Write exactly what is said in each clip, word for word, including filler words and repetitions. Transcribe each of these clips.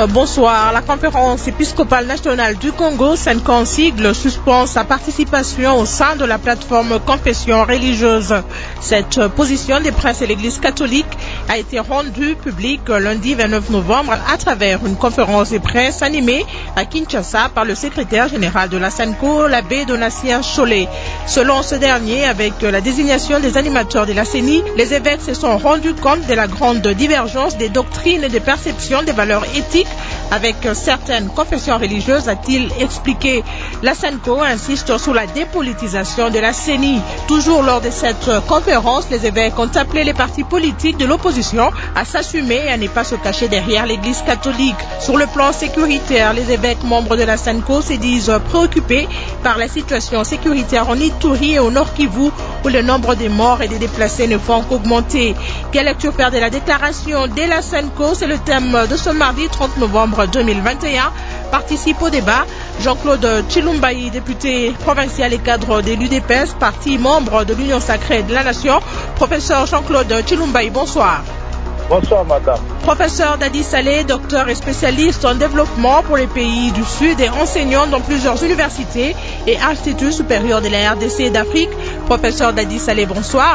Bonsoir. La conférence épiscopale nationale du Congo, Senko en sigle, suspend sa participation au sein de la plateforme confession religieuse. Cette position des princes et l'Église catholique a été rendue publique lundi vingt-neuf novembre à travers une conférence de presse animée à Kinshasa par le secrétaire général de la Senko, l'abbé Donatien Cholet. Selon ce dernier, avec la désignation des animateurs de la C E N I, les évêques se sont rendus compte de la grande divergence des doctrines et des perceptions des valeurs éthiques avec certaines confessions religieuses, a-t-il expliqué. La Senko insiste sur la dépolitisation de la C E N I. Toujours lors de cette conférence, les évêques ont appelé les partis politiques de l'opposition à s'assumer et à ne pas se cacher derrière l'Église catholique. Sur le plan sécuritaire, les évêques membres de la Senko se disent préoccupés par la situation sécuritaire en Ituri et au Nord Kivu, où le nombre des morts et des déplacés ne font qu'augmenter. Quelle lecture faire de la déclaration de la Senko? C'est le thème de ce mardi trente novembre deux mille vingt et un. Participe au débat Jean-Claude Chilumbaï, député provincial et cadre de l'U D P S, parti membre de l'Union sacrée de la Nation. Professeur Jean-Claude Chilumbaï, bonsoir. Bonsoir, madame. Professeur Dadi Saleh, docteur et spécialiste en développement pour les pays du Sud et enseignant dans plusieurs universités et instituts supérieurs de la R D C et d'Afrique. Professeur Dadi Saleh, bonsoir.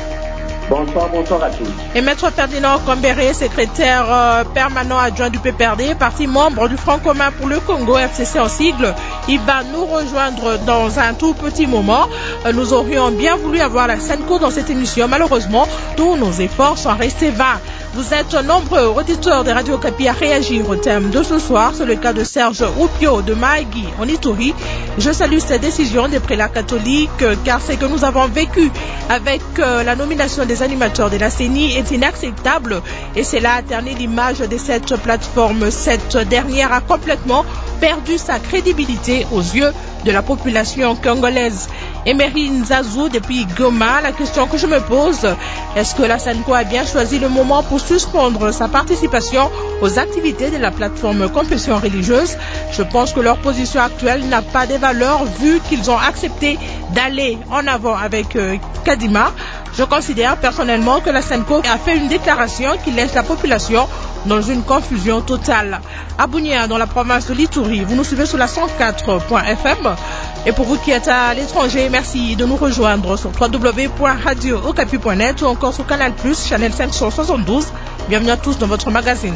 Bonsoir, bonsoir à tous. Et Maître Ferdinand Kambéré, secrétaire euh, permanent adjoint du P P R D, parti membre du Front commun pour le Congo, F C C en sigle. Il va nous rejoindre dans un tout petit moment. Euh, nous aurions bien voulu avoir la Senko dans cette émission. Malheureusement, tous nos efforts sont restés vains. Vous êtes nombreux auditeurs de Radio Okapi à réagir au thème de ce soir. C'est le cas de Serge Oupio de Maïgui en Ituri. Je salue cette décision des prélats catholiques car ce que nous avons vécu avec euh, la nomination des animateurs de la C E N I est inacceptable et cela a terni l'image de cette plateforme. Cette dernière a complètement perdu sa crédibilité aux yeux de la population congolaise. Emery Nzazou depuis Goma, la question que je me pose, est-ce que la Senko a bien choisi le moment pour suspendre sa participation aux activités de la plateforme confession religieuse? Je pense que leur position actuelle n'a pas de valeur vu qu'ils ont accepté d'aller en avant avec euh, Kadima. Je considère personnellement que la Senko a fait une déclaration qui laisse la population dans une confusion totale. À Bunia, dans la province de l'Ituri, vous nous suivez sur la cent quatre point F M. Et pour vous qui êtes à l'étranger, merci de nous rejoindre sur w w w point radio okapi point net ou encore sur Canal plus, Channel cinq cent soixante-douze. Bienvenue à tous dans votre magazine.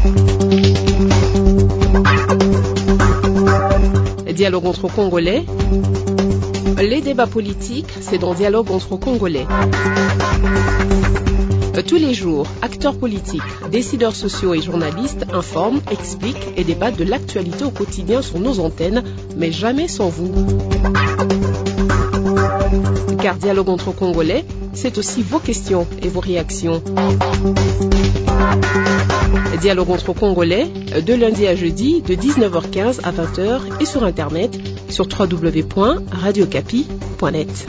Dialogue entre Congolais. Les débats politiques, c'est dans Dialogue entre Congolais. Tous les jours, acteurs politiques, décideurs sociaux et journalistes informent, expliquent et débattent de l'actualité au quotidien sur nos antennes, mais jamais sans vous. Car Dialogue entre Congolais, c'est aussi vos questions et vos réactions. Dialogue entre Congolais, de lundi à jeudi, de dix-neuf heures quinze à vingt heures et sur Internet, sur w w w point radio okapi point net.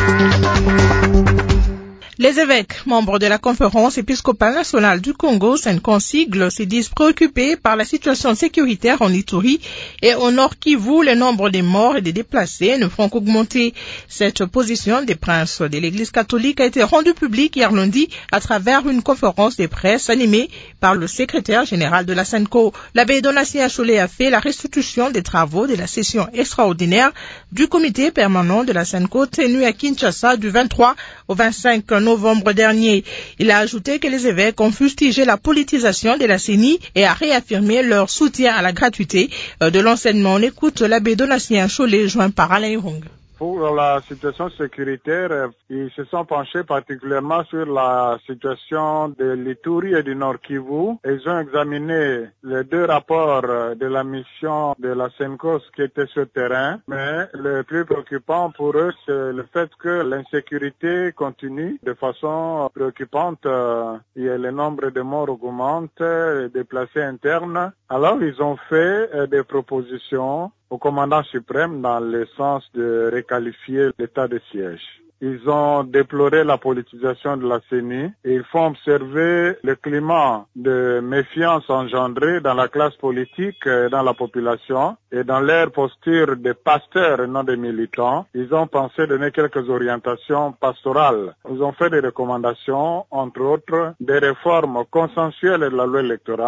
Les évêques, membres de la conférence épiscopale nationale du Congo, Senko en sigle, se disent préoccupés par la situation sécuritaire en Ituri et au Nord Kivu, le nombre des morts et des déplacés ne font qu'augmenter. Cette position des princes de l'Église catholique a été rendue publique hier lundi à travers une conférence de presse animée par le secrétaire général de la Senko. L'abbé Donatien Cholet a fait la restitution des travaux de la session extraordinaire du comité permanent de la Senko tenue à Kinshasa du vingt-trois au vingt-cinq novembre dernier. Il a ajouté que les évêques ont fustigé la politisation de la C E N I et a réaffirmé leur soutien à la gratuité de l'enseignement. On écoute l'abbé Donatien Cholet, joint par Alain Irung. Pour la situation sécuritaire, ils se sont penchés particulièrement sur la situation de l'Ituri et du Nord Kivu. Ils ont examiné les deux rapports de la mission de la Senko qui était sur le terrain. Mais le plus préoccupant pour eux, c'est le fait que l'insécurité continue de façon préoccupante. Il y a le nombre de morts augmente, les déplacés internes. Alors, ils ont fait des propositions au commandant suprême dans le sens de requalifier l'état de siège. Ils ont déploré la politisation de la C E N I et ils font observer le climat de méfiance engendré dans la classe politique et dans la population et dans leur posture de pasteurs et non de militants. Ils ont pensé donner quelques orientations pastorales. Ils ont fait des recommandations, entre autres, des réformes consensuelles de la loi électorale,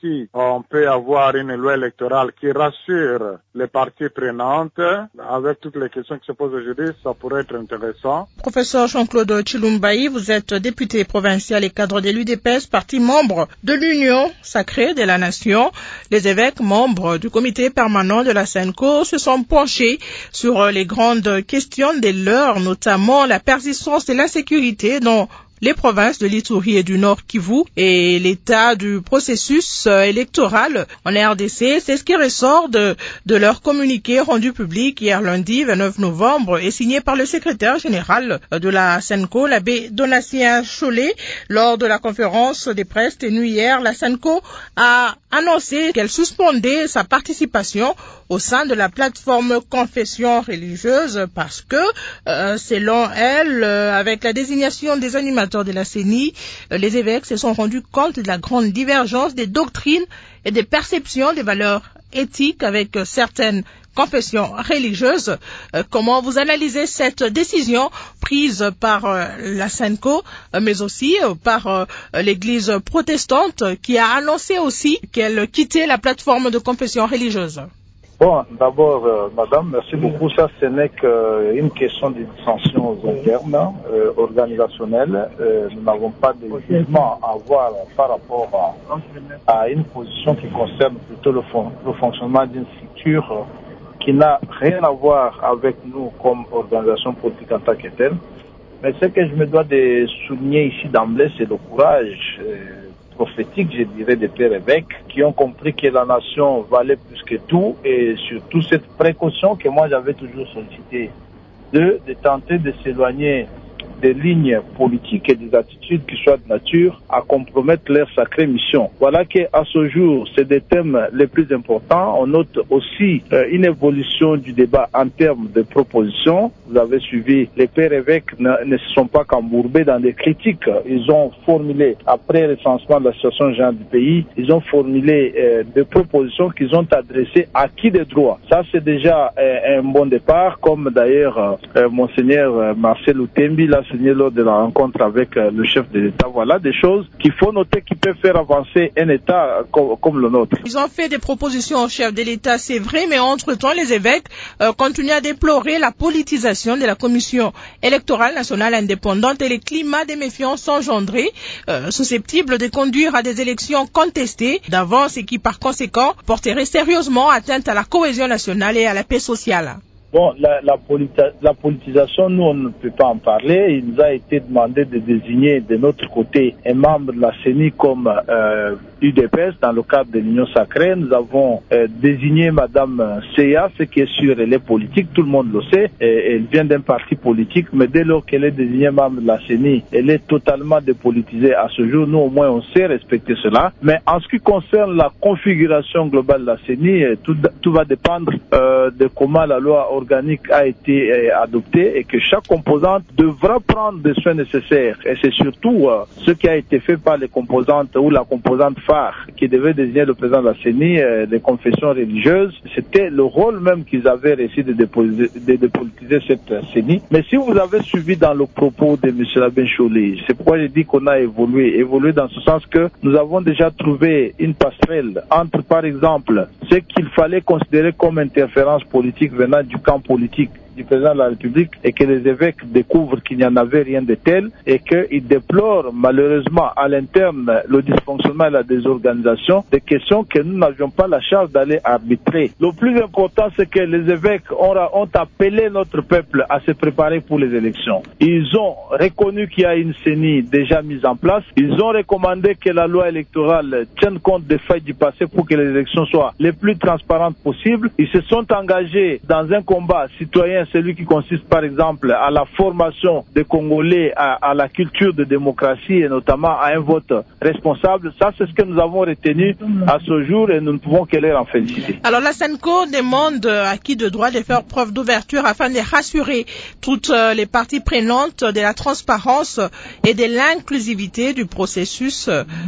si on peut avoir une loi électorale qui rassure les parties prenantes, avec toutes les questions qui se posent aujourd'hui, ça pourrait être intéressant. Professeur Jean-Claude Chilumbayi, vous êtes député provincial et cadre de l'U D P S, parti membre de l'Union sacrée de la Nation. Les évêques membres du comité permanent de la SENCO se sont penchés sur les grandes questions de l'heure, notamment la persistance de l'insécurité dans les provinces de l'Ituri et du Nord Kivu et l'état du processus électoral en R D C. C'est ce qui ressort de, de leur communiqué rendu public hier lundi vingt-neuf novembre et signé par le secrétaire général de la SENCO, l'abbé Donatien Cholet. Lors de la conférence des presse tenue hier, la SENCO a annoncé qu'elle suspendait sa participation au sein de la plateforme confession religieuse parce que, euh, selon elle, euh, avec la désignation des animateurs de la C E N I, euh, les évêques se sont rendus compte de la grande divergence des doctrines et des perceptions des valeurs éthiques avec euh, certaines confessions religieuses. Euh, comment vous analysez cette décision prise par euh, la SENCO, euh, mais aussi euh, par euh, l'Église protestante qui a annoncé aussi qu'elle quittait la plateforme de confession religieuse? Bon, d'abord, euh, madame, merci beaucoup. Ça, ce n'est qu'une question de dissensions internes, euh, organisationnelles. Euh, nous n'avons pas de jugement à avoir par rapport à, à une position qui concerne plutôt le, fon le fonctionnement d'une structure euh, qui n'a rien à voir avec nous comme organisation politique en tant que telle. Mais ce que je me dois de souligner ici d'emblée, c'est le courage euh, prophétique, je dirais, des pères évêques qui ont compris que la nation valait plus que tout et surtout cette précaution que moi j'avais toujours sollicité de, de tenter de s'éloigner des lignes politiques et des attitudes qui soient de nature à compromettre leur sacrée mission. Voilà qu'à ce jour, c'est des thèmes les plus importants. On note aussi euh, une évolution du débat en termes de propositions. Vous avez suivi, les pères évêques ne, ne se sont pas cambourbés dans des critiques. Ils ont formulé, après le recensement de la situation générale du pays, ils ont formulé euh, des propositions qu'ils ont adressées à qui de droit. Ça, c'est déjà euh, un bon départ, comme d'ailleurs euh, Monseigneur euh, Marcel Outembi l'a signé lors de la rencontre avec euh, le chef de l'État. Voilà des choses qu'il faut noter qui peuvent faire avancer un État comme, comme le nôtre. Ils ont fait des propositions au chef de l'État, c'est vrai, mais entre-temps, les évêques euh, continuent à déplorer la politisation de la Commission électorale nationale indépendante et les climats de méfiance engendrés, euh, susceptibles de conduire à des élections contestées d'avance et qui, par conséquent, porteraient sérieusement atteinte à la cohésion nationale et à la paix sociale. Bon, la, la, politi- la politisation, nous, on ne peut pas en parler. Il nous a été demandé de désigner de notre côté un membre de la C E N I comme euh, U D P S dans le cadre de l'Union sacrée. Nous avons euh, désigné Madame Seya, ce qui est sûr, elle est politique, tout le monde le sait. Et, elle vient d'un parti politique, mais dès lors qu'elle est désignée membre de la C E N I, elle est totalement dépolitisée à ce jour. Nous, au moins, on sait respecter cela. Mais en ce qui concerne la configuration globale de la C E N I, tout, tout va dépendre euh, de comment la loi organique a été euh, adoptée et que chaque composante devra prendre des soins nécessaires. Et c'est surtout euh, ce qui a été fait par les composantes ou la composante phare qui devait désigner le président de la C E N I, euh, les confessions religieuses. C'était le rôle même qu'ils avaient réussi de dépolitiser, de dépolitiser cette euh, C E N I. Mais si vous avez suivi dans le propos de M. Labin Cholet, c'est pourquoi j'ai dit qu'on a évolué. Évolué dans ce sens que nous avons déjà trouvé une passerelle entre, par exemple, ce qu'il fallait considérer comme interférence politique venant du camp politique du président de la République et que les évêques découvrent qu'il n'y en avait rien de tel et qu'ils déplorent malheureusement à l'interne le dysfonctionnement et la désorganisation, des questions que nous n'avions pas la charge d'aller arbitrer. Le plus important, c'est que les évêques ont, ont appelé notre peuple à se préparer pour les élections. Ils ont reconnu qu'il y a une C E N I déjà mise en place. Ils ont recommandé que la loi électorale tienne compte des failles du passé pour que les élections soient les plus transparentes possibles. Ils se sont engagés dans un combat citoyen, celui qui consiste par exemple à la formation des Congolais à, à la culture de démocratie et notamment à un vote responsable. Ça, c'est ce que nous avons retenu à ce jour et nous ne pouvons que les en féliciter. Alors la SENCO demande à qui de droit de faire preuve d'ouverture afin de rassurer toutes les parties prenantes de la transparence et de l'inclusivité du processus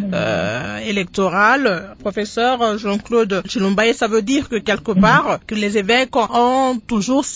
euh, électoral. Professeur Jean-Claude Chilumbayi, ça veut dire que quelque part que les évêques ont toujours cette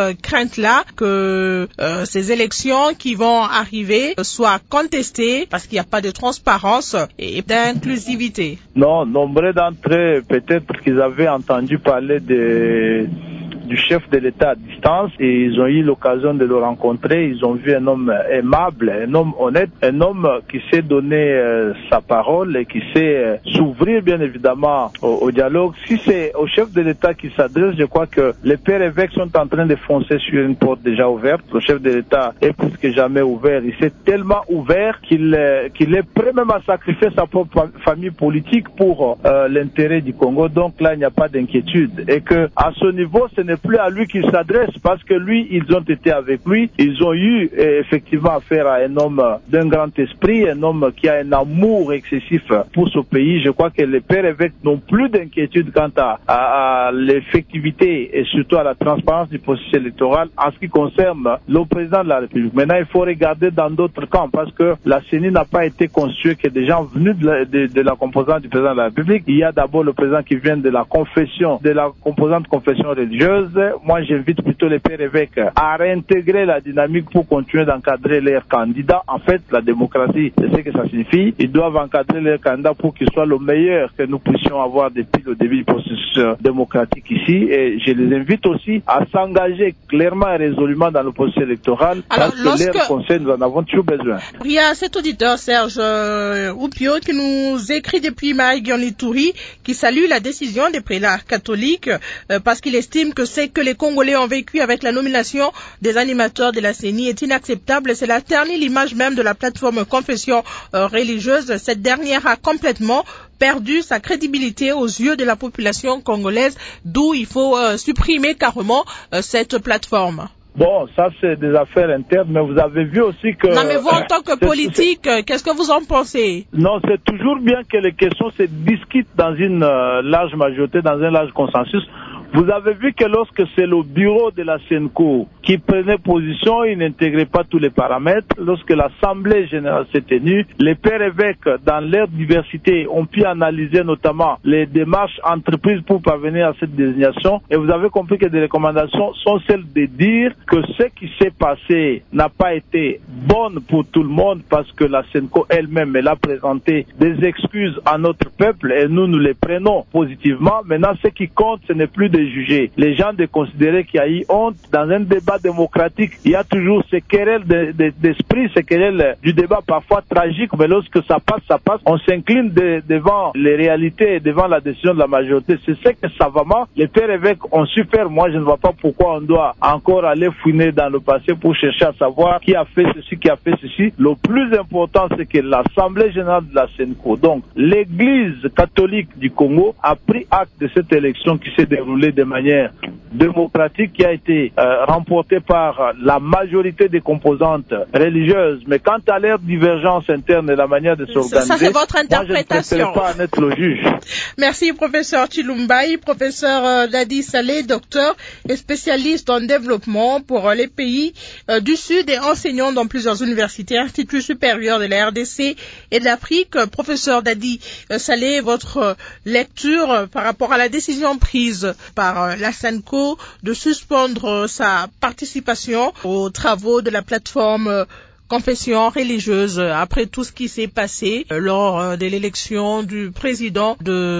crainte-là que euh, ces élections qui vont arriver soient contestées parce qu'il n'y a pas de transparence et d'inclusivité? Non, nombreux d'entre eux, peut-être qu'ils avaient entendu parler de du chef de l'État à distance et ils ont eu l'occasion de le rencontrer. Ils ont vu un homme aimable, un homme honnête, un homme qui sait donner euh, sa parole et qui sait euh, s'ouvrir bien évidemment au, au dialogue. Si c'est au chef de l'État qui s'adresse, je crois que les pères évêques sont en train de foncer sur une porte déjà ouverte. Le chef de l'État est plus que jamais ouvert. Il s'est tellement ouvert qu'il euh, qu'il est prêt même à sacrifier sa propre famille politique pour euh, l'intérêt du Congo. Donc là, il n'y a pas d'inquiétude. Et que à ce niveau, ce n'est plus à lui qu'il s'adresse parce que lui, ils ont été avec lui, ils ont eu eh, effectivement affaire à un homme d'un grand esprit, un homme qui a un amour excessif pour ce pays. Je crois que les pères évêques n'ont plus d'inquiétude quant à, à, à l'effectivité et surtout à la transparence du processus électoral en ce qui concerne le président de la République. Maintenant, il faut regarder dans d'autres camps parce que la C E N I n'a pas été constituée que des gens venus de la, de, de la composante du président de la République. Il y a d'abord le président qui vient de la confession, de la composante confession religieuse. Moi, j'invite plutôt les pères évêques à réintégrer la dynamique pour continuer d'encadrer leurs candidats. En fait, la démocratie, c'est ce que ça signifie. Ils doivent encadrer leurs candidats pour qu'ils soient le meilleur que nous puissions avoir depuis le début du processus démocratique ici. Et je les invite aussi à s'engager clairement et résolument dans le processus électoral. Alors, parce lorsque... que leurs conseils, nous en avons toujours besoin. Il y a cet auditeur, Serge euh, Oupio, qui nous écrit depuis Maïguian-Lituri, qui salue la décision des prélats catholiques euh, parce qu'il estime que c'est que les Congolais ont vécu avec la nomination des animateurs de la C E N I est inacceptable. C'est la ternir l'image même de la plateforme confession euh, religieuse. Cette dernière a complètement perdu sa crédibilité aux yeux de la population congolaise, d'où il faut euh, supprimer carrément euh, cette plateforme. Bon, ça c'est des affaires internes, mais vous avez vu aussi que... Non, mais vous en tant que politique, qu'est-ce que vous en pensez? Non, c'est toujours bien que les questions se discutent dans une euh, large majorité, dans un large consensus. Vous avez vu que lorsque c'est le bureau de la SENCO qui prenait position, il n'intégrait pas tous les paramètres. Lorsque l'Assemblée générale s'est tenue, les pères évêques, dans leur diversité, ont pu analyser notamment les démarches entreprises pour parvenir à cette désignation. Et vous avez compris que des recommandations sont celles de dire que ce qui s'est passé n'a pas été bonne pour tout le monde parce que la SENCO elle-même, elle a présenté des excuses à notre peuple et nous, nous les prenons positivement. Maintenant, ce qui compte, ce n'est plus de juger. Les gens de considérer qu'il y a eu honte dans un débat démocratique. Il y a toujours ces querelles de, de, d'esprit, ces querelles du débat parfois tragiques, mais lorsque ça passe, ça passe. On s'incline de, devant les réalités, devant la décision de la majorité. C'est ce que savamment les pères évêques ont su faire. Moi, je ne vois pas pourquoi on doit encore aller fouiner dans le passé pour chercher à savoir qui a fait ceci, qui a fait ceci. Le plus important, c'est que l'Assemblée générale de la SENCO, donc l'Église catholique du Congo, a pris acte de cette élection qui s'est déroulée de manière démocratique, qui a été euh, remportée par la majorité des composantes religieuses. Mais quant à leur divergence interne et la manière de s'organiser, ça c'est votre interprétation. Moi, je ne préfère pas en être le juge. Merci, professeur Chilumbaï, professeur euh, Dadi Saleh, docteur et spécialiste en développement pour euh, les pays euh, du Sud et enseignant dans plusieurs universités, instituts supérieurs de la R D C et de l'Afrique. Euh, professeur Dadi euh, Saleh, votre euh, lecture euh, par rapport à la décision prise par euh, la SENCO de suspendre euh, sa participation aux travaux de la plateforme euh, confession religieuse euh, après tout ce qui s'est passé euh, lors euh, de l'élection du président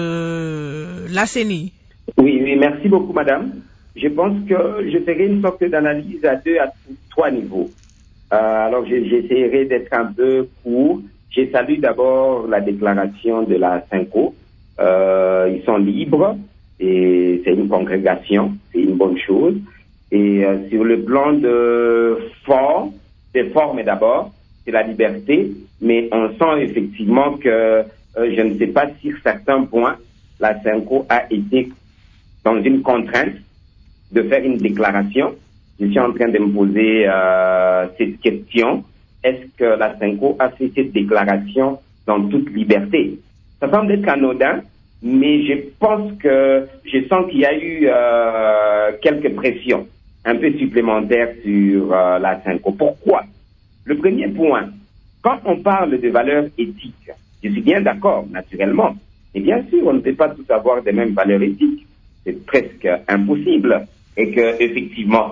de la C E N I. Oui, oui, merci beaucoup, madame. Je pense que je ferai une sorte d'analyse à deux, à trois niveaux. Euh, alors, j'essaierai d'être un peu court. Je salue d'abord la déclaration de la SENCO. Euh, ils sont libres et c'est une congrégation, c'est une bonne chose. Et euh, sur le plan de forme, des formes d'abord, c'est la liberté, mais on sent effectivement que euh, je ne sais pas si sur certains points, la SENCO a été dans une contrainte de faire une déclaration. Je suis en train de me poser euh, cette question. Est-ce que la SENCO a fait cette déclaration dans toute liberté? Ça semble être anodin, mais je pense que je sens qu'il y a eu euh, quelques pressions un peu supplémentaires sur euh, la SENCO. Pourquoi? Le premier point, quand on parle de valeurs éthiques, je suis bien d'accord, naturellement, et bien sûr, on ne peut pas tous avoir des mêmes valeurs éthiques. C'est presque impossible. Et que, effectivement,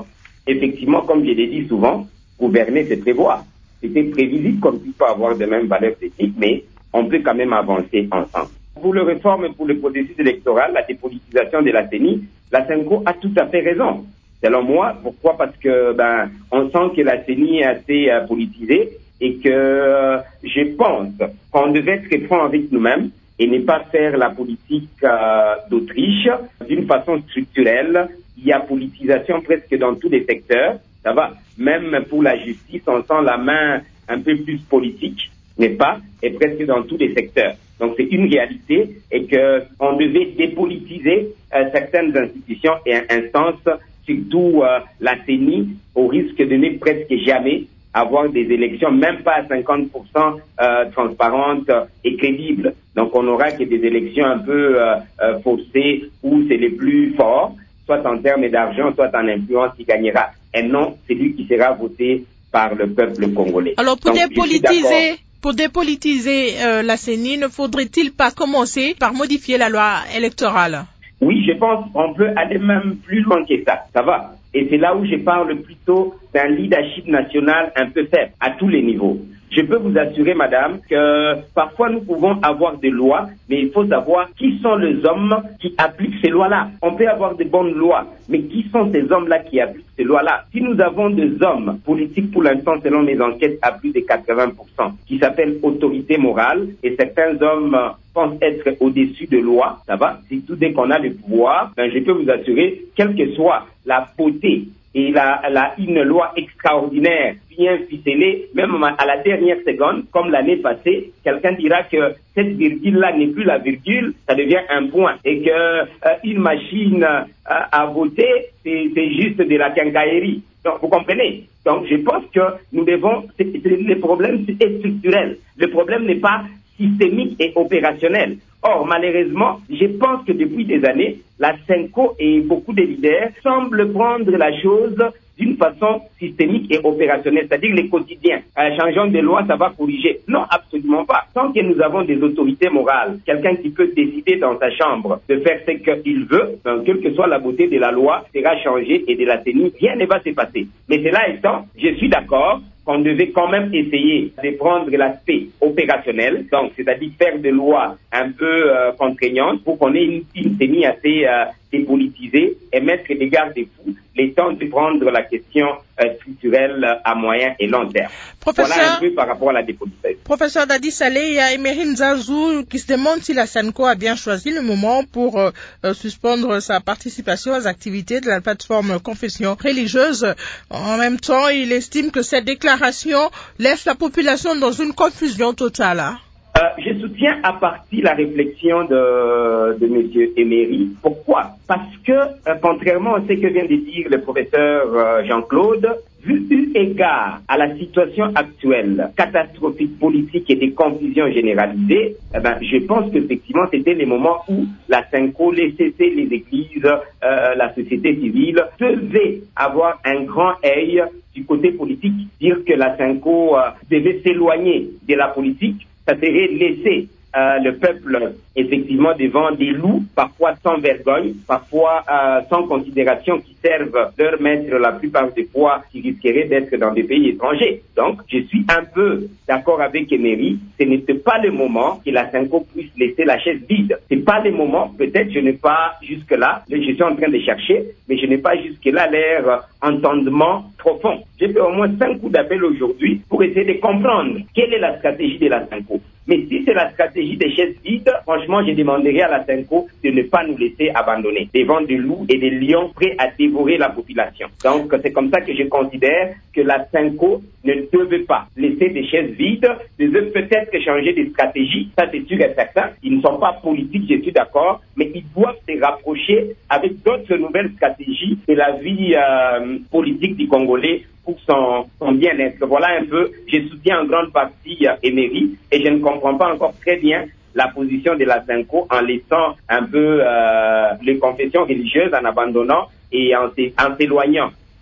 effectivement, comme je l'ai dit souvent, gouverner, c'est prévoir. C'était prévisible qu'on ne puisse pas avoir de mêmes valeurs techniques, mais on peut quand même avancer ensemble. Pour le réforme et pour le processus électoral, la dépolitisation de la C E N I, la Senco a tout à fait raison. Selon moi, pourquoi? Parce que ben on sent que la C E N I est assez euh, politisée et que euh, je pense qu'on devait être franc avec nous-mêmes et ne pas faire la politique euh, d'Autriche d'une façon structurelle. Il y a politisation presque dans tous les secteurs, ça va. Même pour la justice, on sent la main un peu plus politique, n'est-ce pas, et presque dans tous les secteurs. Donc c'est une réalité et que on devait dépolitiser euh, certaines institutions et instances, surtout euh, la C E N I, au risque de ne presque jamais avoir des élections, même pas à cinquante pour cent euh, transparentes et crédibles. Donc on n'aura que des élections un peu euh, euh, faussées où c'est les plus forts, soit en termes d'argent, soit en influence qui gagnera. Et non, c'est lui qui sera voté par le peuple congolais. Alors pour Donc, dépolitiser, pour dépolitiser euh, la C E N I, ne faudrait-il pas commencer par modifier la loi électorale? Oui, je pense qu'on peut aller même plus loin que ça. Ça va. Et c'est là où je parle plutôt d'un leadership national un peu faible à tous les niveaux. Je peux vous assurer, madame, que parfois nous pouvons avoir des lois, mais il faut savoir qui sont les hommes qui appliquent ces lois-là. On peut avoir de bonnes lois, mais qui sont ces hommes-là qui appliquent ces lois-là? Si nous avons des hommes politiques, pour l'instant, selon mes enquêtes, à plus de quatre-vingts pour cent, qui s'appellent autorité morale, et certains hommes pensent être au-dessus de loi, ça va? Si tout dès qu'on a le pouvoir, ben je peux vous assurer, quelle que soit la beauté et la, la, une loi extraordinaire, bien ficelée, même à la dernière seconde, comme l'année passée, quelqu'un dira que cette virgule-là n'est plus la virgule, ça devient un point. Et que euh, une machine euh, à voter, c'est, c'est juste de la quincaillerie. Donc, vous comprenez? Donc, je pense que nous devons... C'est, c'est, le problème est structurel. Le problème n'est pas systémique et opérationnel. Or, malheureusement, je pense que depuis des années, la Senco et beaucoup de leaders semblent prendre la chose d'une façon systémique et opérationnelle, c'est-à-dire les quotidiens. En changeant de loi, ça va corriger. Non, absolument pas. Tant que nous avons des autorités morales, quelqu'un qui peut décider dans sa chambre de faire ce qu'il veut, donc, quelle que soit la beauté de la loi, sera changée et de la C E N I, rien ne va se passer. Mais cela étant, je suis d'accord qu'on devait quand même essayer de prendre l'aspect opérationnel, donc c'est-à-dire faire des lois un peu euh, contraignantes pour qu'on ait une, une C E N I assez euh, dépolitisée et mettre des garde-fous, les temps de prendre la question euh, structurelle à moyen et long terme. Professeur, voilà un peu par rapport à la dépolitisation. Professeur Dadi Saleh, il y a Emery Nzazou qui se demande si la Senco a bien choisi le moment pour euh, suspendre sa participation aux activités de la plateforme Confession religieuse. En même temps, il estime que cette déclaration laisse la population dans une confusion totale. Hein? Euh, je soutiens à partie la réflexion de, de M. Emery. Pourquoi? Parce que, euh, contrairement à ce que vient de dire le professeur euh, Jean-Claude, vu eu égard à la situation actuelle, catastrophique politique et des confusions généralisées, eh ben, je pense qu'effectivement, c'était les moments où la Senco, les C C, les églises, euh, la société civile devaient avoir un grand œil du côté politique, dire que la Senco euh, devait s'éloigner de la politique. Ça serait laisser euh, le peuple effectivement devant des loups, parfois sans vergogne, parfois euh, sans considération, qui servent leur maître la plupart des fois, qui risqueraient d'être dans des pays étrangers. Donc, je suis un peu d'accord avec Emery, ce n'était pas le moment que la Senco puisse laisser la chaise vide. C'est pas le moment, peut-être je n'ai pas jusque-là, je suis en train de chercher, mais je n'ai pas jusque-là l'air entendement profond. J'ai fait au moins cinq coups d'appel aujourd'hui pour essayer de comprendre quelle est la stratégie de la Senco. Mais si c'est la stratégie des chaises vides, franchement, je demanderai à la Senco de ne pas nous laisser abandonner devant des loups et des lions prêts à dévorer la population. Donc, c'est comme ça que je considère que la Senco ne devait pas laisser des chaises vides, devait peut-être changer de stratégie, ça c'est sûr et certain. Ils ne sont pas politiques, je suis d'accord, mais ils doivent se rapprocher avec d'autres nouvelles stratégies de la vie euh, politique du Congolais pour son, son bien-être. Voilà un peu, je soutiens en grande partie euh, Emery et je ne comprends pas encore très bien la position de la Senco en laissant un peu euh, les confessions religieuses, en abandonnant et en, en s'éloignant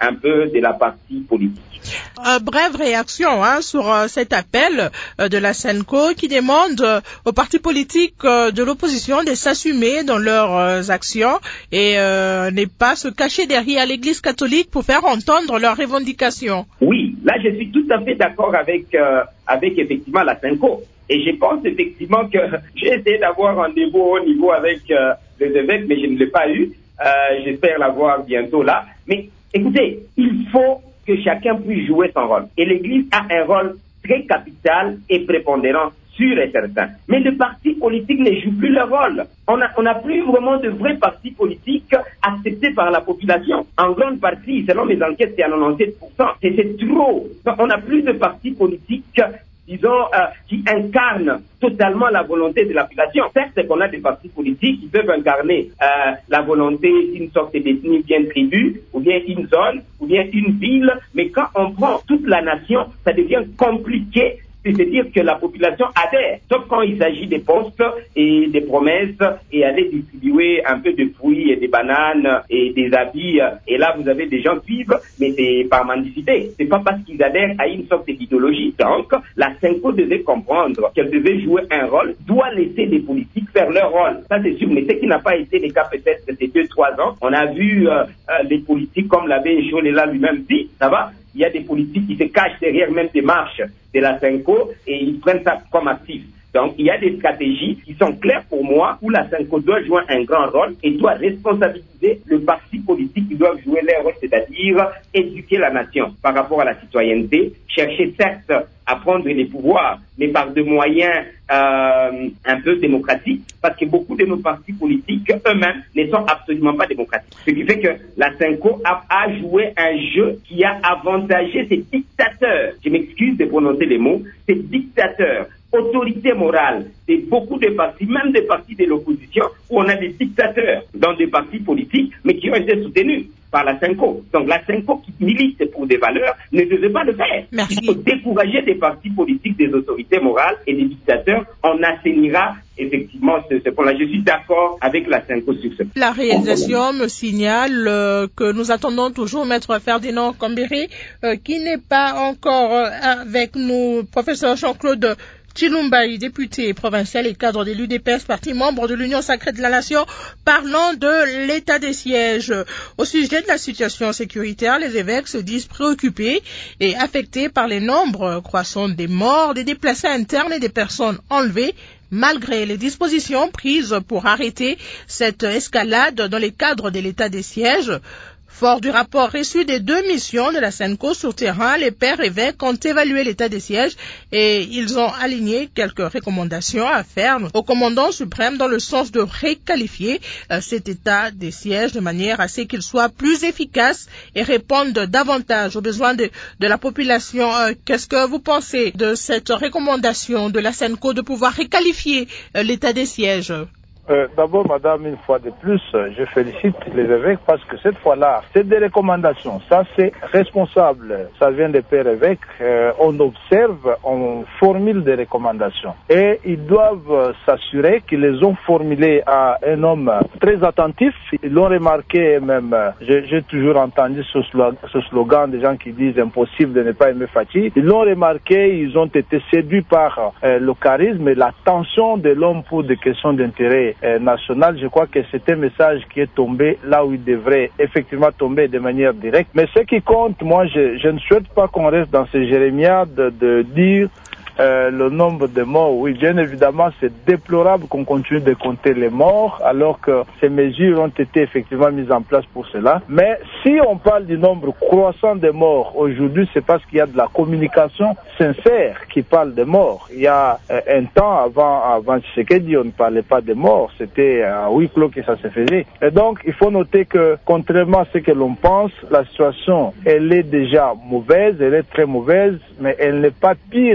un peu de la partie politique. Euh, brève réaction hein, sur euh, cet appel euh, de la SENCO qui demande euh, aux partis politiques euh, de l'opposition de s'assumer dans leurs euh, actions et euh, ne pas se cacher derrière l'Église catholique pour faire entendre leurs revendications. Oui, là je suis tout à fait d'accord avec, euh, avec effectivement la SENCO. Et je pense effectivement que j'ai essayé d'avoir un rendez-vous au haut niveau avec euh, les évêques, mais je ne l'ai pas eu. Euh, j'espère l'avoir bientôt là. Mais écoutez, il faut que chacun puisse jouer son rôle. Et l'Église a un rôle très capital et prépondérant, sûr et certain. Mais les partis politiques ne jouent plus leur rôle. On n'a on a plus vraiment de vrais partis politiques acceptés par la population. En grande partie, selon mes enquêtes, c'est à quatre-vingt-dix-sept pour cent. Et c'est trop. On n'a plus de partis politiques disons, euh, qui incarnent totalement la volonté de la population. Certes qu'on a des partis politiques qui peuvent incarner euh, la volonté d'une sorte d'ethnie bien tribu, ou bien une zone, ou bien une ville, mais quand on prend toute la nation, ça devient compliqué. C'est-à-dire que la population adhère, sauf quand il s'agit des postes et des promesses et aller distribuer un peu de fruits et des bananes et des habits. Et là, vous avez des gens qui suivent, mais c'est par mendicité. C'est pas parce qu'ils adhèrent à une sorte d'idéologie. Donc, la SENCO devait comprendre qu'elle devait jouer un rôle, doit laisser les politiques faire leur rôle. Ça, c'est sûr. Mais ce qui n'a pas été le cas peut-être de ces deux, trois ans, on a vu euh, euh, les politiques, comme l'avait Cholela lui-même dit, ça va? Il y a des politiques qui se cachent derrière même des marches de la SENCO et ils prennent ça comme actif. Donc, il y a des stratégies qui sont claires pour moi où la SENCO doit jouer un grand rôle et doit responsabiliser le parti politique qui doivent jouer leur rôle, c'est-à-dire éduquer la nation par rapport à la citoyenneté, chercher certes à prendre les pouvoirs, mais par des moyens euh, un peu démocratiques, parce que beaucoup de nos partis politiques eux-mêmes ne sont absolument pas démocratiques. Ce qui fait que la SENCO a, a joué un jeu qui a avantagé ces dictateurs, je m'excuse de prononcer les mots, ces dictateurs, autorité morale de beaucoup de partis, même des partis de l'opposition, où on a des dictateurs dans des partis politiques, mais qui ont été soutenus par la SENCO. Donc la SENCO qui milite pour des valeurs ne devait pas le faire. Merci. Il faut décourager des partis politiques, des autorités morales et des dictateurs. On assainira effectivement ce, ce point-là. Je suis d'accord avec la SENCO sur ce point. La réalisation me signale euh, que nous attendons toujours Maître Ferdinand Kambere, euh, qui n'est pas encore euh, avec nous, professeur Jean-Claude Chilumbaï, député provincial et cadre de l'U D P S, parti membre de l'Union sacrée de la Nation, parlant de l'état des sièges. Au sujet de la situation sécuritaire, les évêques se disent préoccupés et affectés par les nombres croissants des morts, des déplacés internes et des personnes enlevées, malgré les dispositions prises pour arrêter cette escalade dans les cadres de l'état des sièges. Fort du rapport reçu des deux missions de la SENCO sur terrain, les pères évêques ont évalué l'état des sièges et ils ont aligné quelques recommandations à faire au commandant suprême dans le sens de requalifier euh, cet état des sièges de manière à ce qu'il soit plus efficace et réponde davantage aux besoins de, de la population. Euh, qu'est-ce que vous pensez de cette recommandation de la SENCO de pouvoir requalifier euh, l'état des sièges? Euh, D'abord, madame, une fois de plus, je félicite les évêques parce que cette fois-là, c'est des recommandations. Ça, c'est responsable. Ça vient des pères évêques. Euh, on observe, on formule des recommandations. Et ils doivent s'assurer qu'ils les ont formulées à un homme très attentif. Ils l'ont remarqué même. J'ai toujours entendu ce slogan, ce slogan des gens qui disent impossible de ne pas aimer Fatih. Ils l'ont remarqué, ils ont été séduits par euh, le charisme et la tension de l'homme pour des questions d'intérêt national. Je crois que c'est un message qui est tombé là où il devrait effectivement tomber de manière directe. Mais ce qui compte, moi, je, je ne souhaite pas qu'on reste dans ces jérémiades de, de dire Euh, le nombre de morts. Oui, bien évidemment, c'est déplorable qu'on continue de compter les morts alors que ces mesures ont été effectivement mises en place pour cela. Mais si on parle du nombre croissant de morts aujourd'hui, c'est parce qu'il y a de la communication sincère qui parle de morts. Il y a euh, un temps avant, avant Tshisekedi, on ne parlait pas de morts. C'était à huis clos que ça se faisait. Et donc, il faut noter que, contrairement à ce que l'on pense, la situation, elle est déjà mauvaise, elle est très mauvaise, mais elle n'est pas pire qu'à l'époque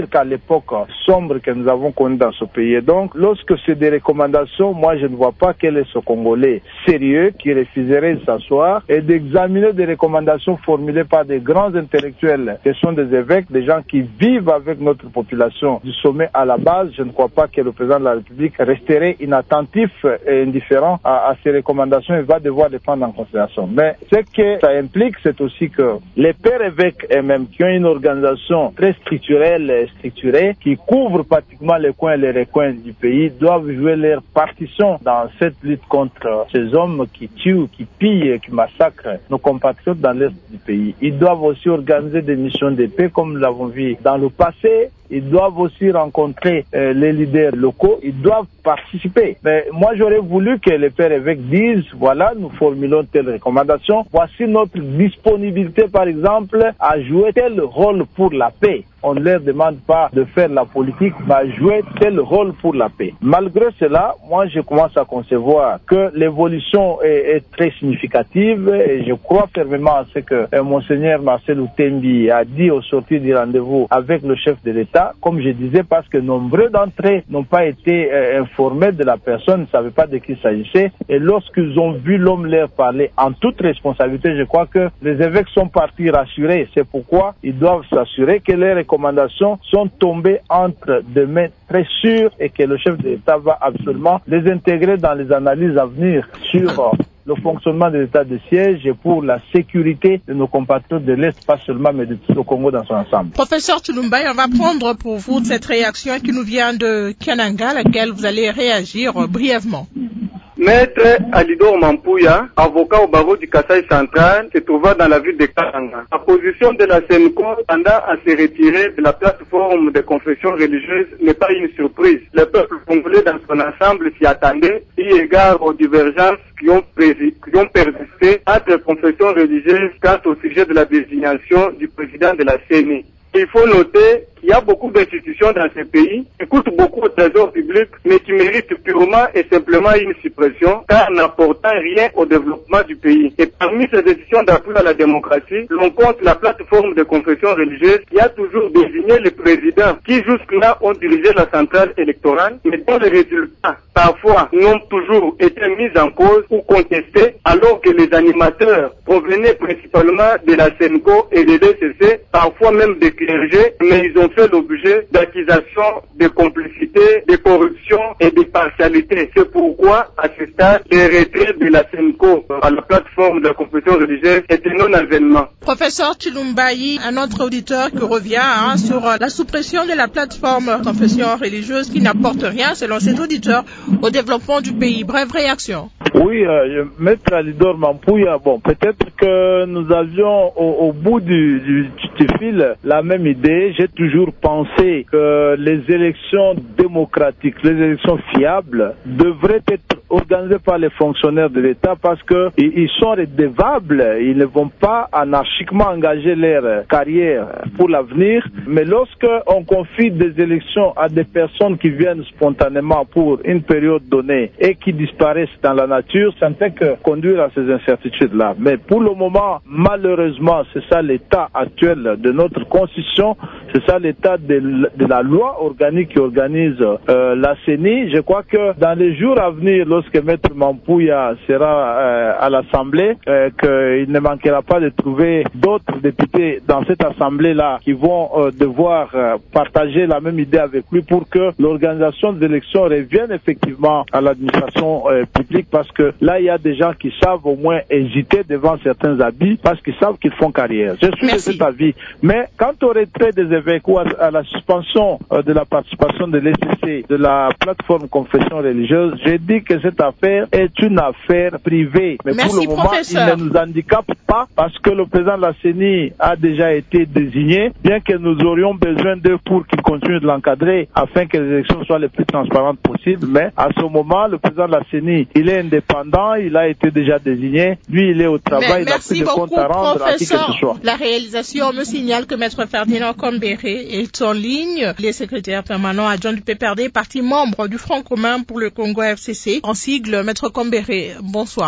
époque sombre que nous avons connue dans ce pays. Et donc, lorsque c'est des recommandations, moi je ne vois pas quel est ce Congolais sérieux qui refuserait de s'asseoir et d'examiner des recommandations formulées par des grands intellectuels qui sont des évêques, des gens qui vivent avec notre population du sommet à la base. Je ne crois pas que le président de la République resterait inattentif et indifférent à, à ces recommandations et va devoir les prendre en considération. Mais ce que ça implique, c'est aussi que les pères évêques eux-mêmes, qui ont une organisation très structurelle et structurée, qui couvre pratiquement les coins et les recoins du pays, doivent jouer leur partition dans cette lutte contre ces hommes qui tuent, qui pillent, qui massacrent nos compatriotes dans l'est du pays. Ils doivent aussi organiser des missions de paix comme nous l'avons vu dans le passé. Ils doivent aussi rencontrer euh, les leaders locaux, ils doivent participer. Mais moi, j'aurais voulu que les pères évêques disent, voilà, nous formulons telle recommandation, voici notre disponibilité, par exemple, à jouer tel rôle pour la paix. On ne leur demande pas de faire la politique, mais à jouer tel rôle pour la paix. Malgré cela, moi, je commence à concevoir que l'évolution est, est très significative et je crois fermement à ce que euh, Monseigneur Marcel Outembi a dit au sortir du rendez-vous avec le chef de l'État, comme je disais, parce que nombreux d'entre eux n'ont pas été euh, informés de la personne, ne savaient pas de qui il s'agissait. Et lorsqu'ils ont vu l'homme leur parler en toute responsabilité, je crois que les évêques sont partis rassurés. C'est pourquoi ils doivent s'assurer que les recommandations sont tombées entre des mains très sûres et que le chef de l'État va absolument les intégrer dans les analyses à venir sur euh, le fonctionnement de l'état de siège et pour la sécurité de nos compatriotes de l'Est, pas seulement, mais de tout le Congo dans son ensemble. Professeur Chilumba, on va prendre pour vous cette réaction qui nous vient de Kananga, à laquelle vous allez réagir euh, brièvement. Maître Alidor Mampouya, avocat au barreau du Kasaï central, se trouva dans la ville de Kananga. La position de la Senko tendant à se retirer de la plateforme de confession religieuse n'est pas une surprise. Le peuple congolais dans son ensemble s'y attendait, eu égard aux divergences qui ont, prési- qui ont persisté entre confessions religieuses quant au sujet de la désignation du président de la C N I. Il faut noter qu'il y a beaucoup d'institutions dans ce pays qui coûtent beaucoup au trésor public, mais qui méritent purement et simplement une suppression, car n'apportant rien au développement du pays. Et parmi ces décisions d'appui à la démocratie, l'on compte la plateforme de confession religieuse qui a toujours désigné les présidents qui jusque-là ont dirigé la centrale électorale, mais dont les résultats, parfois, n'ont toujours été mis en cause ou contestés, alors que les animateurs provenaient principalement de la Senko et des D C C, parfois même des clergés, mais ils ont fait l'objet d'accusations de complicité, de corruption et de partialité. C'est pourquoi, à ce stade, le retrait de la Senko à la plateforme de la confession religieuse est un non-avènement. Professeur Chilumbayi, un autre auditeur qui revient hein, sur la suppression de la plateforme confession religieuse qui n'apporte rien, selon cet auditeur, au développement du pays. Brève réaction. Oui, euh, Maître Alidor Mampouya, bon, peut-être que nous avions au, au bout du, du, du fil la même idée. J'ai toujours pensé que les élections démocratiques, les élections fiables, devraient être organisées par les fonctionnaires de l'État parce que ils sont redevables, ils ne vont pas anarchiquement engager leur carrière pour l'avenir. Mais lorsque on confie des élections à des personnes qui viennent spontanément pour une période donnée et qui disparaissent dans la nature, ça ne fait que conduire à ces incertitudes-là. Mais pour le moment, malheureusement, c'est ça l'état actuel de notre constitution, c'est ça l'état de, de la loi organique qui organise euh, la C E N I. Je crois que dans les jours à venir, lorsque Maître Mampouya sera euh, à l'Assemblée, euh, qu'il ne manquera pas de trouver d'autres députés dans cette Assemblée-là qui vont euh, devoir euh, partager la même idée avec lui pour que l'organisation des élections revienne effectivement à l'administration euh, publique, parce que là, il y a des gens qui savent au moins hésiter devant certains habits parce qu'ils savent qu'ils font carrière. Je suis Merci. de cet avis. Mais quant au retrait des évêques ou à, à la suspension euh, de la participation de l'E C C, de la plateforme confession religieuse, j'ai dit que cette affaire est une affaire privée. Mais Merci, pour le moment, professeur. il ne nous handicape pas parce que le président de la C E N I a déjà été désigné, bien que nous aurions besoin d'eux pour qu'il continue de l'encadrer afin que les élections soient les plus transparentes possibles. Mais à ce moment, le président de la C E N I, il est indépendant, il a été déjà désigné, lui il est au travail, Mais il a plus de compte à rendre à qui que ce soit. La réalisation me signale que Maître Ferdinand Combéré est en ligne. Il est secrétaire permanent adjoint du P P R D, parti membre du Front commun pour le Congo F C C. En sigle, Maître Combéré, bonsoir.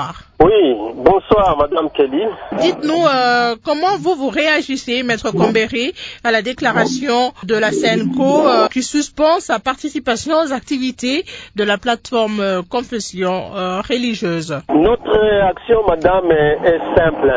Oui, bonsoir Madame Kelly. Dites-nous euh, comment vous vous réagissez, Maître Combéré, à la déclaration de la SENCO euh, qui suspend sa participation aux activités de la plateforme euh, confession euh, religieuse. Notre réaction, Madame, est, est simple.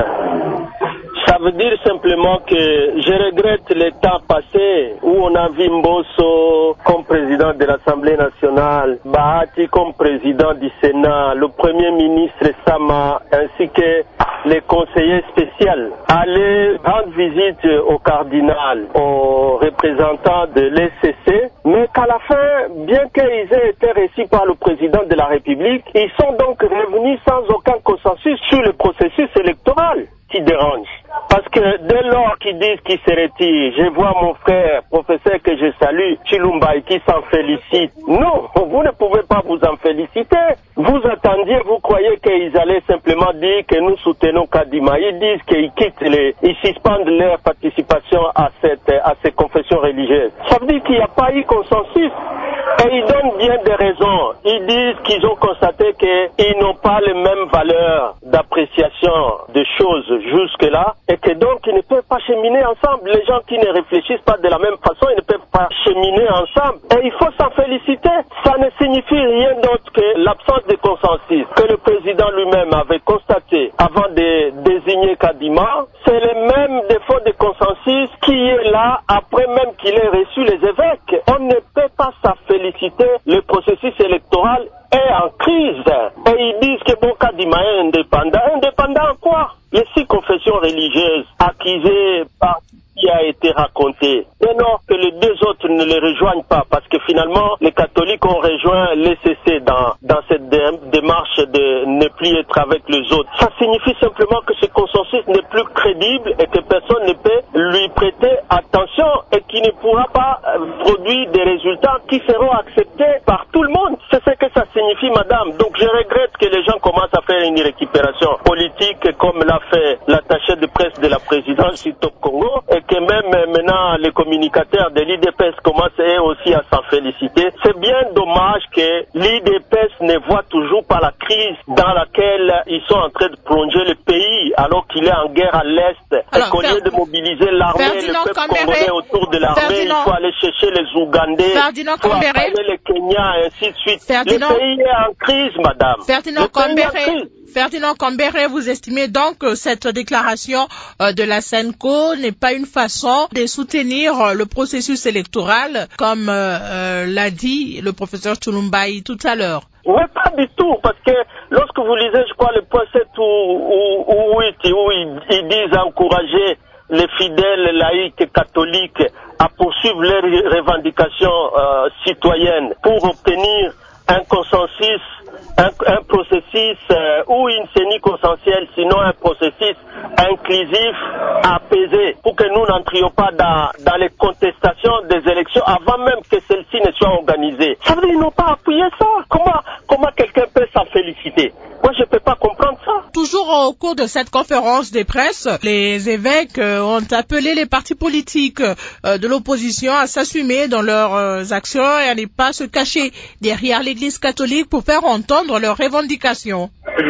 Ça veut dire simplement que je regrette le temps passé où on a vu Mbosso comme président de l'Assemblée nationale, Bahati comme président du Sénat, le Premier ministre Sama ainsi que les conseillers spéciaux aller rendre visite au cardinal, aux représentants de l'E C C, mais qu'à la fin, bien qu'ils aient été reçus par le président de la République, ils sont donc revenus sans aucun consensus sur le processus électoral qui dérange. Parce que dès lors qu'ils disent qu'ils se retirent, je vois mon frère, professeur que je salue, Chilumbaï, qui s'en félicite. Non, vous ne pouvez pas vous en féliciter. Vous attendiez, vous croyez qu'ils allaient simplement dire que nous soutenons Kadima. Ils disent qu'ils quittent les, ils suspendent leur participation à cette, à ces confessions religieuses. Ça veut dire qu'il n'y a pas eu consensus. Et ils donnent bien des raisons. Ils disent qu'ils ont constaté qu'ils n'ont pas les mêmes valeurs d'appréciation des choses jusque-là et que donc ils ne peuvent pas cheminer ensemble. Les gens qui ne réfléchissent pas de la même façon, ils ne peuvent pas cheminer ensemble. Et il faut s'en féliciter. Ça ne signifie rien d'autre que l'absence de consensus que le président lui-même avait constaté avant de désigner Kadima. C'est le même défaut de consensus qui est là après même qu'il ait reçu les évêques. On ne peut pas s'en féliciter. Le processus électoral est en crise. Et ils disent que bon, Kadima est indépendant. Indépendant en quoi? Les six confessions religieuses accusées par qui a été raconté. Dès lors que les deux autres ne les rejoignent pas, parce que finalement, les catholiques ont rejoint l'E C C dans, dans cette dé- démarche de ne plus être avec les autres. Ça signifie simplement que ce consensus n'est plus crédible et que personne ne peut lui prêter attention et qu'il ne pourra pas produire des résultats qui seront acceptés par tout le monde. C'est ce que ça signifie, madame. Donc je regrette que les gens commencent à faire une récupération politique comme l'a fait l'attaché de presse de la présidence du Top Congo et que même maintenant les communicateurs de l'I D P S commencent eux aussi à s'en féliciter. C'est bien dommage que l'I D P S ne voit toujours pas la crise dans laquelle ils sont en train de plonger le pays alors qu'il est en guerre à l'Est. Et qu'au lieu de mobiliser l'armée, le peuple congolais autour de l'armée, Ferdinand, il faut aller chercher les Ougandais, il faut appeler les Kenyans et ainsi de suite. Ferdinand, le pays est en crise, madame. Ferdinand Combéré, Ferdinand Combéré, vous estimez donc que cette déclaration euh, de la SENCO n'est pas une façon de soutenir euh, le processus électoral, comme euh, euh, l'a dit le professeur Chilumbaï tout à l'heure? Oui, pas du tout, parce que lorsque vous lisez, je crois, le point sept ou, ou, ou huit, où ils, ils disent encourager les fidèles laïcs catholiques à poursuivre leurs revendications euh, citoyennes pour obtenir un consensus, un, un processus euh, ou une CENI consensuelle, sinon un processus inclusif, apaisé, pour que nous n'entrions pas dans, dans les contestations des élections avant même que celles-ci ne soient organisées. Ça veut dire qu'ils n'ont pas appuyé ça. Comment, comment quelqu'un peut s'en féliciter? Moi, je ne peux pas comprendre ça. Toujours au cours de cette conférence de presse, les évêques euh, ont appelé les partis politiques euh, de l'opposition à s'assumer dans leurs euh, actions et à ne pas se cacher derrière l'Église catholique pour faire entendre leurs revendications.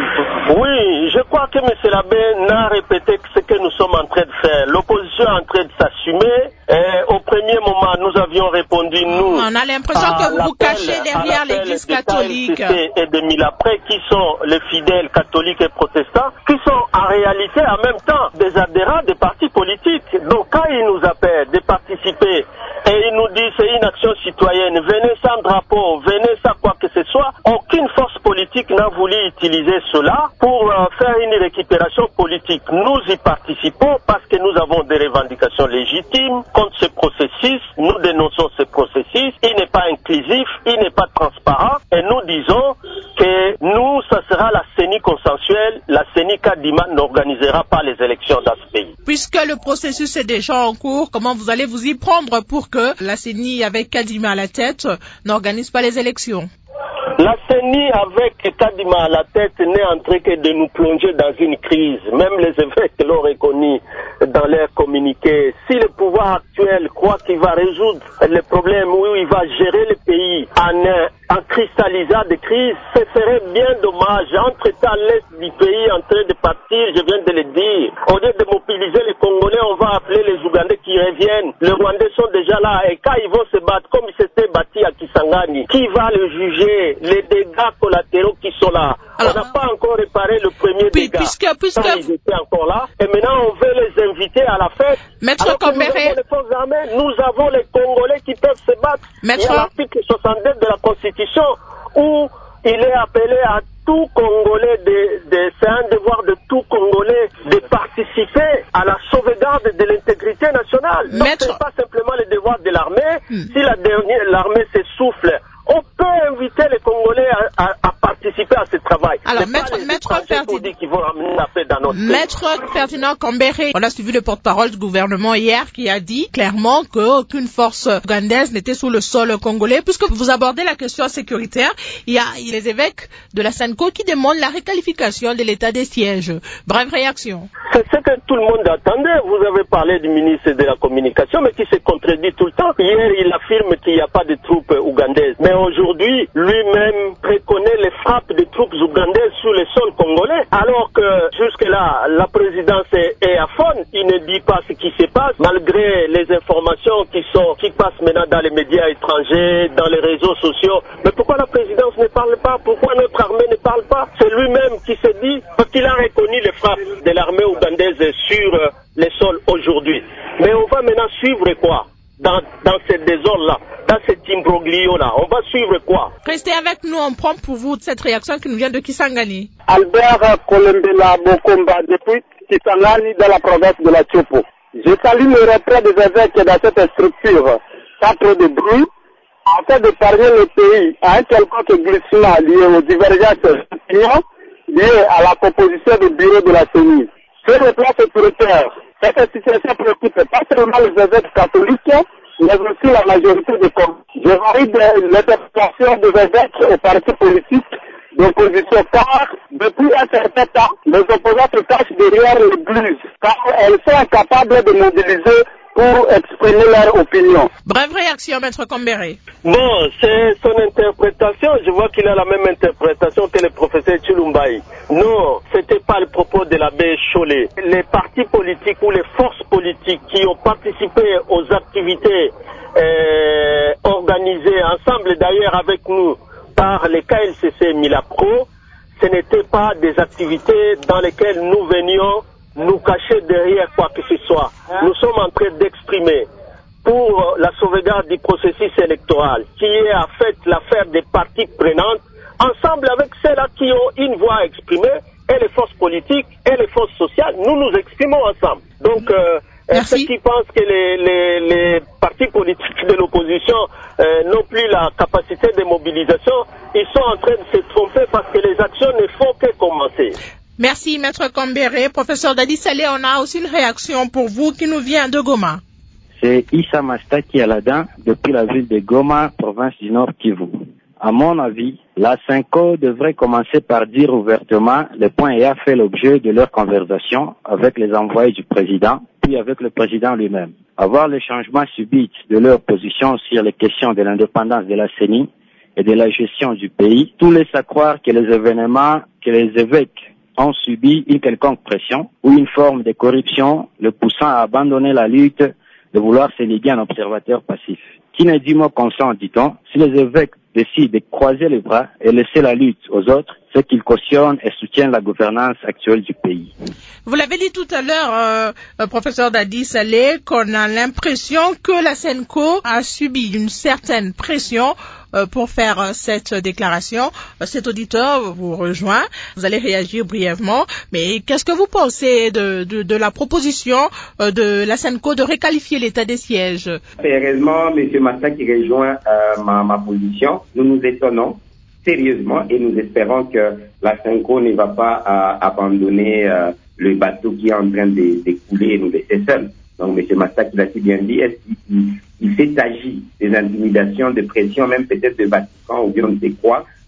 Oui, je crois que M. Labbé n'a répété ce que nous sommes en train de faire. L'opposition est en train de s'assumer. Et au premier moment, nous avions répondu, nous... On a l'impression que vous vous cachez derrière l'Église catholique. Et de mille après, qui sont les fidèles catholiques et protestants, qui sont en réalité en même temps des adhérents des partis politiques. Donc quand ils nous appellent de participer et ils nous disent c'est une action citoyenne, venez sans drapeau, venez sans quoi que ce soit, aucune force politique n'a voulu utiliser cela pour euh, faire une récupération politique. Nous y participons parce que nous avons des revendications légitimes contre ce processus. Nous dénonçons ce processus. Il n'est pas inclusif, il n'est pas transparent. Et nous disons que nous, ça sera la CENI consensuelle. La CENI Kadima n'organisera pas les élections dans ce pays. Puisque le processus est déjà en cours, comment vous allez vous y prendre pour que la CENI, avec Kadima à la tête, n'organise pas les élections? La C E N I, avec Kadima à la tête, n'est en train que de nous plonger dans une crise. Même les évêques l'ont reconnu dans leur communiqué. Si le pouvoir actuel croit qu'il va résoudre les problèmes, où il va gérer le pays en, en cristallisant des crises, ce serait bien dommage. Entre-temps, l'Est du pays en train de partir, je viens de le dire. Au lieu de mobiliser les Congolais, on va appeler les Ougandais qui reviennent. Les Rwandais sont déjà là et quand ils vont se battre, comme ils s'étaient battus à Kisangani, qui va le juger? Les dégâts collatéraux qui sont là. Alors, on n'a pas encore réparé le premier puis, dégât. Puisque, puisque... Quand ils étaient encore là. Et maintenant, on veut les inviter à la fête. Maître Combéré, nous avons les forces armées, nous avons les Congolais qui peuvent se battre. Maître... Il y a l'article soixante-deux de la Constitution où il est appelé à tout Congolais, de, de, c'est un devoir de tout Congolais de participer à la sauvegarde de l'intégrité nationale. Donc, Maître... ce n'est pas simplement le devoir de l'armée. Hmm. Si la dernière, l'armée s'essouffle, on peut inviter les Congolais à, à, à participer à ce travail. Alors, Maître, Maître Ferdinand, qui vont amener la paix dans notre Maître Ferdinand Combéré, on a suivi le porte-parole du gouvernement hier qui a dit clairement qu'aucune force ougandaise n'était sous le sol congolais. Puisque vous abordez la question sécuritaire, il y a les évêques de la SENCO qui demandent la réqualification de l'état des sièges. Brève réaction. C'est ce que tout le monde attendait. Vous avez parlé du ministre de la Communication, mais qui se contredit tout le temps. Hier, il affirme qu'il n'y a pas de troupes ougandaises. Mais aujourd'hui, lui-même reconnaît les frappes des troupes ougandaises sur le sol congolais, alors que jusque-là, la présidence est, est à fond. Il ne dit pas ce qui se passe, malgré les informations qui sont, qui passent maintenant dans les médias étrangers, dans les réseaux sociaux. Mais pourquoi la présidence ne parle pas? Pourquoi notre armée ne parle pas? C'est lui-même qui se dit, parce qu'il a reconnu les frappes de l'armée ougandaise sur euh, les sols aujourd'hui. Mais on va maintenant suivre quoi? Dans, dans ce désordre-là, dans cet imbroglio-là, on va suivre quoi? Restez avec nous, on prend pour vous cette réaction qui nous vient de Kisangani. Albert Kolembela Bokomba, depuis Kisangani, dans la province de la Tchopo. Je salue le retrait des évêques dans cette structure, sans trop de bruit, afin d'épargner le pays à un quelconque glissement lié aux divergences d'opinion liées à la composition du bureau de la C E N I. Sur le plan sécuritaire, cette situation préoccupe pas seulement les évêques catholiques, mais aussi la majorité des Congolais. Je varie de l'interprétation des évêques aux partis politiques d'opposition, car depuis un certain temps, les opposants se cachent derrière l'église, car elles sont incapables de mobiliser pour exprimer leur opinion. Brève réaction, Maître Combéré. Bon, c'est son interprétation. Je vois qu'il a la même interprétation que le professeur Chilumbaï. Non, c'était pas le propos de l'abbé Chollet. Les partis politiques ou les forces politiques qui ont participé aux activités euh, organisées ensemble d'ailleurs avec nous par les K L C C Milapro, ce n'étaient pas des activités dans lesquelles nous venions nous cacher derrière quoi que ce soit. Nous sommes en train d'exprimer pour la sauvegarde du processus électoral, qui est en fait l'affaire des parties prenantes, ensemble avec celles-là qui ont une voix à exprimer, et les forces politiques et les forces sociales, nous nous exprimons ensemble. Donc, euh, ceux qui pensent que les, les, les partis politiques de l'opposition euh, n'ont plus la capacité de mobilisation, ils sont en train de se tromper parce que les actions ne font que commencer. Merci, Maître Combéré. Professeur Dadi Salé, on a aussi une réaction pour vous qui nous vient de Goma. C'est Issa Mastaki Aladin, depuis la ville de Goma, province du Nord Kivu. À mon avis, la SENCO devrait commencer par dire ouvertement les points ayant fait l'objet de leur conversation avec les envoyés du président, puis avec le président lui-même. Avoir le changement subit de leur position sur les questions de l'indépendance de la C E N I et de la gestion du pays, tout laisse à croire que les événements, que les évêques ont subi une quelconque pression ou une forme de corruption, le poussant à abandonner la lutte, de vouloir se liguer un observateur passif. Qui ne dit mot consent, dit-on, si les évêques décident de croiser les bras et laisser la lutte aux autres, c'est qu'ils cautionnent et soutiennent la gouvernance actuelle du pays. Vous l'avez dit tout à l'heure, euh, euh, professeur Dadi Salé, qu'on a l'impression que la SENCO a subi une certaine pression euh, pour faire euh, cette déclaration. Euh, cet auditeur vous rejoint, vous allez réagir brièvement, mais qu'est-ce que vous pensez de, de, de la proposition euh, de la SENCO de réqualifier l'état des sièges? Heureusement, M. Massa qui rejoint euh, ma, ma position, nous nous étonnons sérieusement et nous espérons que la SENCO ne va pas euh, abandonner euh, le bateau qui est en train de, de couler et nous laisser seuls. Donc, M. Mastak l'a si bien dit, est-ce qu'il il s'est agi des intimidations, de pression, même peut-être de Vatican ou bien on ne sait quoi,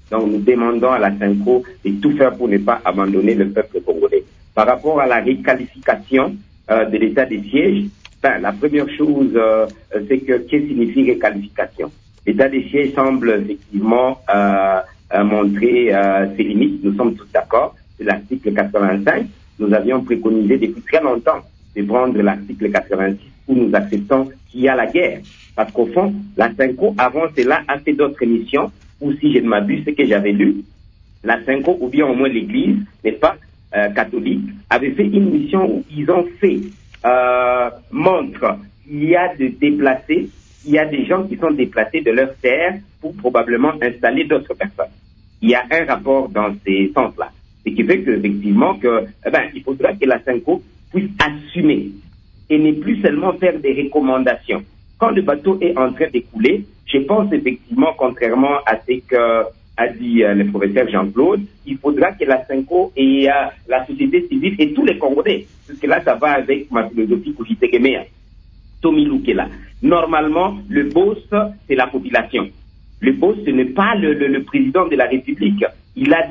Donc nous demandons à la Synco de tout faire pour ne pas abandonner le peuple congolais. Par rapport à la réqualification euh, de l'état des sièges, ben, la première chose, euh, c'est que qu'est-ce que signifie réqualification? L'état des sièges semble effectivement euh, euh, montrer euh, ses limites. Nous sommes tous d'accord. C'est l'article quatre-vingt-cinq. Nous avions préconisé depuis très longtemps de prendre l'article quatre-vingt-six où nous acceptons qu'il y a la guerre. Parce qu'au fond, la Synco, avant cela, a fait d'autres missions, ou si je ne m'abuse, ce que j'avais lu, la Synco, ou bien au moins l'Église, n'est pas euh, catholique, avait fait une mission où ils ont fait euh, montre qu'il y a de déplacés, il y a des gens qui sont déplacés de leur terre pour probablement installer d'autres personnes. Il y a un rapport dans ces sens-là. Ce qui fait qu'effectivement, que, eh ben, il faudra que la Synco puisse assumer et ne plus seulement faire des recommandations. Quand le bateau est en train d'écouler, je pense effectivement, contrairement à ce qu'a dit euh, le professeur Jean-Claude, il faudra que la Synco et euh, la société civile et tous les Congolais, parce que là ça va avec ma philosophie Kouchitegemea, Tommy Lukela. Normalement, le boss, c'est la population. Le boss, ce n'est pas le, le, le président de la République. Il a de,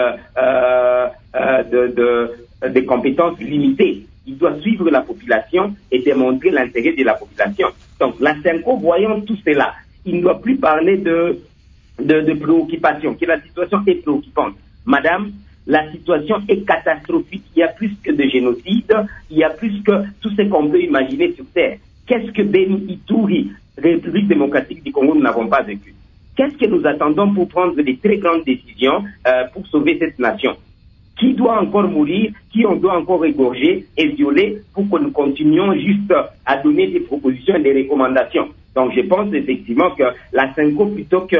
euh, euh, de, de, de compétences limitées. Il doit suivre la population et démontrer l'intérêt de la population. Donc, la Synco, voyant tout cela, il ne doit plus parler de, de, de préoccupation, que la situation est préoccupante. Madame, la situation est catastrophique. Il y a plus que de génocide, il y a plus que tout ce qu'on peut imaginer sur Terre. Qu'est-ce que Beni Ituri, République démocratique du Congo, nous n'avons pas vécu? Qu'est-ce que nous attendons pour prendre des très grandes décisions euh, pour sauver cette nation? Qui doit encore mourir? Qui on doit encore égorger et violer pour que nous continuions juste à donner des propositions et des recommandations? Donc je pense effectivement que la Synco, plutôt que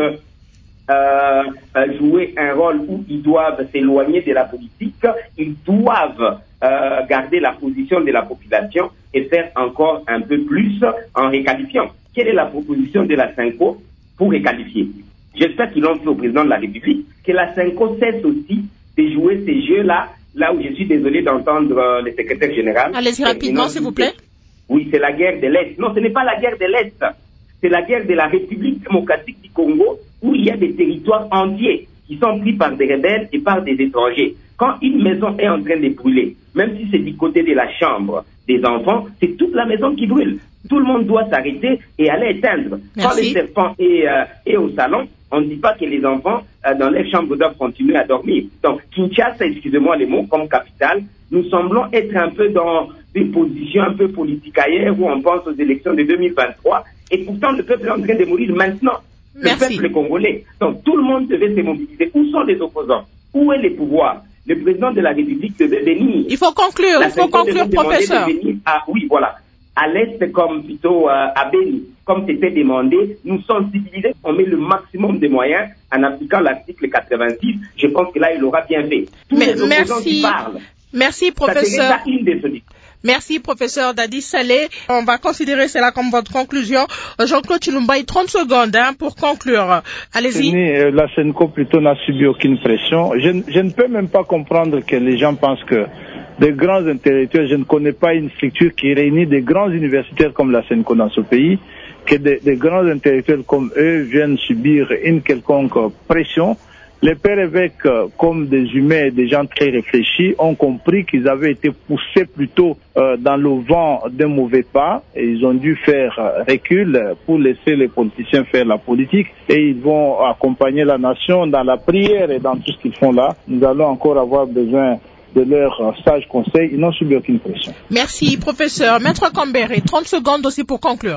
euh, jouer un rôle où ils doivent s'éloigner de la politique, ils doivent euh, garder la position de la population et faire encore un peu plus en réqualifiant. Quelle est la proposition de la Synco pour réqualifier? J'espère qu'ils l'ont fait au président de la République, que la Synco cesse aussi de jouer ces jeux-là, là où je suis désolé d'entendre euh, le secrétaire général. Allez-y rapidement, s'il vous plaît. Oui, c'est la guerre de l'Est. Non, ce n'est pas la guerre de l'Est. C'est la guerre de la République démocratique du Congo, où il y a des territoires entiers qui sont pris par des rebelles et par des étrangers. Quand une maison est en train de brûler, même si c'est du côté de la chambre des enfants, c'est toute la maison qui brûle. Tout le monde doit s'arrêter et aller éteindre. Merci. Quand le serpent est, euh, est au salon, on ne dit pas que les enfants euh, dans les chambres doivent continuer à dormir. Donc, Kinshasa, excusez-moi les mots, comme capitale, nous semblons être un peu dans des positions un peu politiques ailleurs où on pense aux élections de deux mille vingt-trois et pourtant le peuple est en train de mourir maintenant. Merci. Le peuple congolais. Donc, tout le monde devait se mobiliser. Où sont les opposants? Où est le pouvoir? Le président de la République devait venir. Il faut conclure, La il faut conclure, professeur. De venir à, oui, voilà. À l'Est, comme plutôt euh, à Beni, comme c'était demandé, nous sensibiliser, on met le maximum de moyens en appliquant l'article quatre-vingt-six. Je pense que là, il aura bien fait. Tous Mais, les opposants merci, qui parlent, merci, professeur. ça serait ça une des solutions. Merci, professeur Dadi Saleh. On va considérer cela comme votre conclusion. Jean-Claude Chilumba, trente secondes hein, pour conclure. Allez-y. La Synco plutôt n'a subi aucune pression. Je, je ne peux même pas comprendre que les gens pensent que des grands intellectuels, je ne connais pas une structure qui réunit des grands universitaires comme la Synco dans ce pays, que des, des grands intellectuels comme eux viennent subir une quelconque pression. Les pères évêques, comme des humains, des gens très réfléchis, ont compris qu'ils avaient été poussés plutôt euh, dans le vent d'un mauvais pas et ils ont dû faire recul pour laisser les politiciens faire la politique et ils vont accompagner la nation dans la prière et dans tout ce qu'ils font là. Nous allons encore avoir besoin de leurs sages conseils. Ils n'ont subi aucune pression. Merci, professeur. Maître Kambere, trente secondes aussi pour conclure.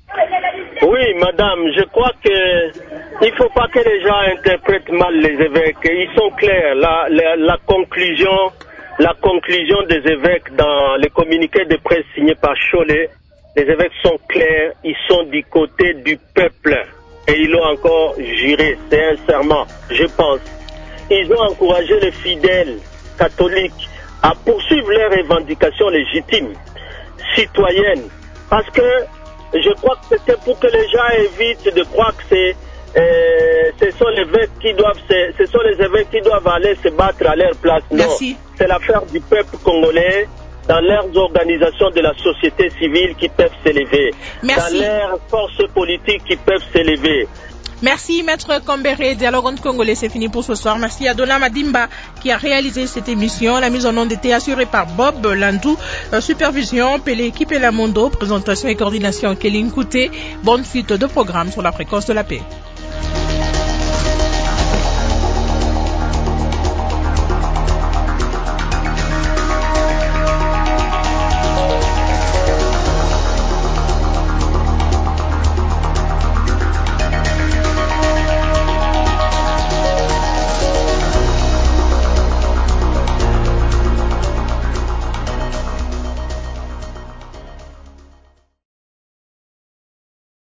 Oui, madame, je crois que il faut pas que les gens interprètent mal les évêques. Ils sont clairs. La, la, la conclusion, la conclusion des évêques dans les communiqués de presse signés par Cholet, les évêques sont clairs. Ils sont du côté du peuple et ils l'ont encore juré. C'est un serment, je pense. Ils ont encouragé les fidèles catholiques à poursuivre leurs revendications légitimes, citoyennes, parce que je crois que c'était pour que les gens évitent de croire que c'est, euh, ce sont les évêques qui doivent, se, ce sont les évêques qui doivent aller se battre à leur place. Non, Merci. C'est l'affaire du peuple congolais, dans leurs organisations de la société civile qui peuvent s'élever, Merci. dans leurs forces politiques qui peuvent s'élever. Merci Maître Kambere. Dialogue en congolais, c'est fini pour ce soir. Merci à Dona Madimba qui a réalisé cette émission. La mise en onde était assurée par Bob Landou. Euh, supervision, Pelé Équipe et la Mondo. Présentation et coordination Kéline Kouté. Bonne suite de programme sur la fréquence de la paix.